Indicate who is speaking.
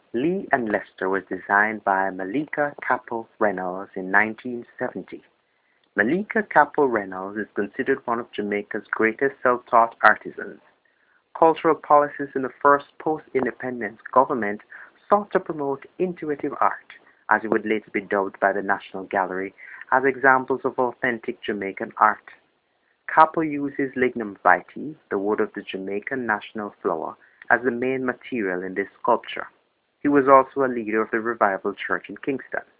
Speaker 1: Lee and Leicester was designed by Malika Capel Reynolds in 1970. Malika Capel Reynolds is considered one of Jamaica's greatest self-taught artisans. Cultural policies in the first post-independence government sought to promote intuitive art, as it would later be dubbed by the National Gallery, as examples of authentic Jamaican art. Capel uses lignum vitae, the wood of the Jamaican national flower, as the main material in this sculpture. He was also a leader of the Revival Church in Kingston.